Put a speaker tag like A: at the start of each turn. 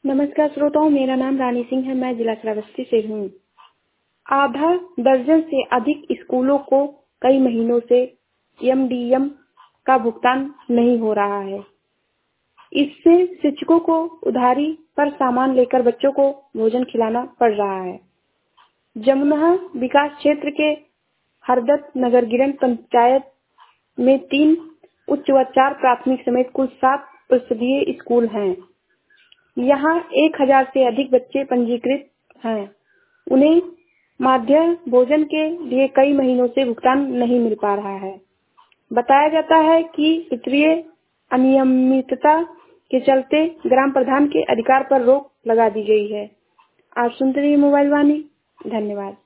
A: नमस्कार श्रोताओं, मेरा नाम रानी सिंह है। मैं जिला श्रावस्ती से हूँ। आधा दर्जन से अधिक स्कूलों को कई महीनों से एमडीएम का भुगतान नहीं हो रहा है। इससे शिक्षकों को उधारी पर सामान लेकर बच्चों को भोजन खिलाना पड़ रहा है। जमुना विकास क्षेत्र के हरदत्त नगर गिरन पंचायत में 3 उच्च व 4 प्राथमिक समेत कुल 7 परिषदीय स्कूल हैं। यहाँ 1000 से अधिक बच्चे पंजीकृत हैं। उन्हें माध्याह्न भोजन के लिए कई महीनों से भुगतान नहीं मिल पा रहा है। बताया जाता है कि वित्तीय अनियमितता के चलते ग्राम प्रधान के अधिकार पर रोक लगा दी गई है। आप सुनते रहिए मोबाइल वाणी। धन्यवाद।